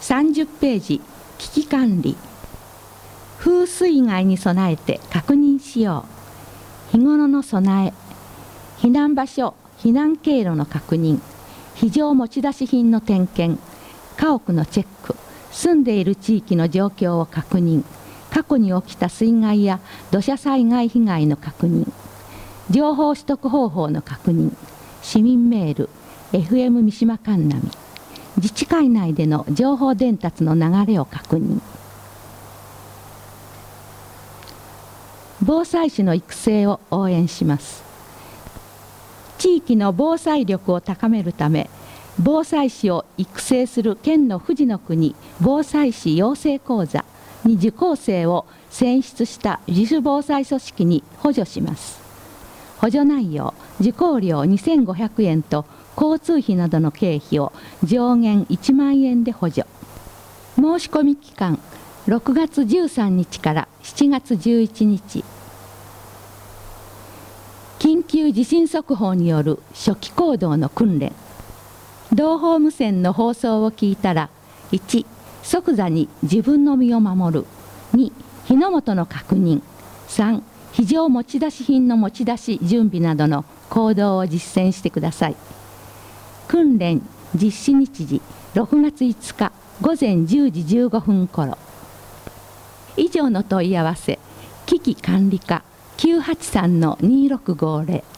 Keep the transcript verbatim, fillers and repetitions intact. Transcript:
さんじゅっページ、危機管理。風水害に備えて確認しよう。日頃の備え、避難場所、避難経路の確認、非常持ち出し品の点検、家屋のチェック、住んでいる地域の状況を確認、過去に起きた水害や土砂災害被害の確認、情報取得方法の確認、市民メール、エフエム 三島神波、自治会内での情報伝達の流れを確認。防災士の育成を応援します。地域の防災力を高めるため、防災士を育成する県の富士の国防災士養成講座に受講生を選出した自主防災組織に補助します。補助内容、受講料にせんごひゃくえんと交通費などの経費を上限いちまんえんで補助。申し込み期間、ろくがつじゅうさんにちからしちがつじゅういちにち。緊急地震速報による初期行動の訓練。同法無線の放送を聞いたら、いち、即座に自分の身を守る。に、火の元の確認。さん、非常持ち出し品の持ち出し準備などの行動を実践してください。訓練実施日時ろくがついつかごぜんじゅうじじゅうごふん頃。以上の問い合わせ、危機管理課 きゅうはちさんのにろくごぜろ